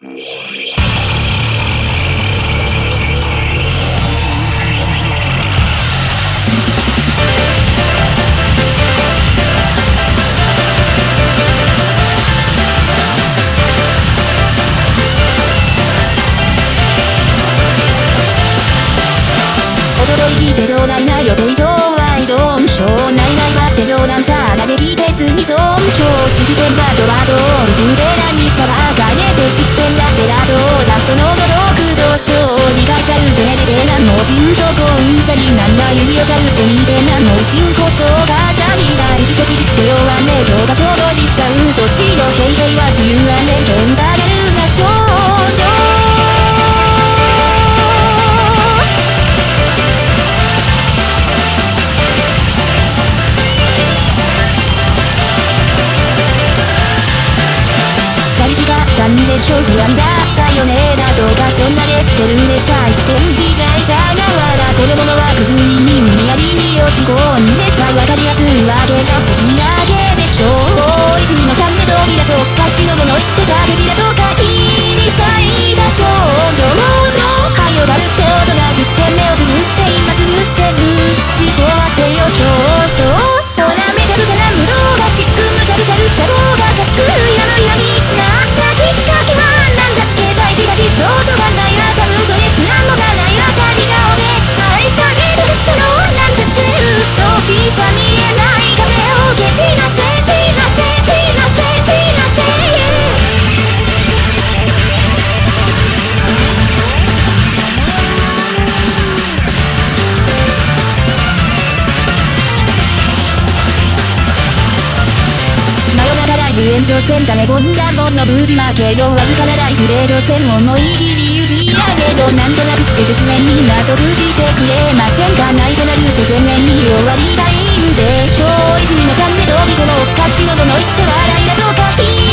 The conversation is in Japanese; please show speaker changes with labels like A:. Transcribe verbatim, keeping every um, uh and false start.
A: 驚いて冗談な予定上は依存症ないないばって冗談さができてつに損傷信じてんだドラド水で何さばかねて知ってんだってラドラットのごとく同窓理解者うてれてなんも心臓コンサになんだ指をしゃうってみてなんも進こそがざりない奇跡って弱ね教科書通りしちゃうと白平平は梅雨雨喧嘩やるな少女なんでしょ不安だったよねだとかそんなレッテルでさ言ってる被害者側だ子供の枠組みに無理やり身を仕込んでさ分かりやすいわけがこちらけでしょういちにのさんで飛び出そうかしのどの言って叫び出そうか切り裂いた少女のはよだるって大人ぶって目をつぶって今すぐってる血と汗よ少々ほらめちゃくちゃな無道がしくむしゃるしゃるしゃろうがかっくやむやみなきっかけはなんだっけ大事だしそうとがないわ多分それすらもがないわ二人顔で愛されるったのなんちゃってうっとうしさ見えない壁を蹴散らせ散らせ散らせ散らせ、真夜中ライブ炎上せんためこんなもの無事負けよわずかなライフで女性思い切り打ち上げどなんとなくって説明に納得してくれませんかないとなるって鮮明に終わりたいんでしょういちにのさんでどう見てもおかしいのどの言って笑い出そうか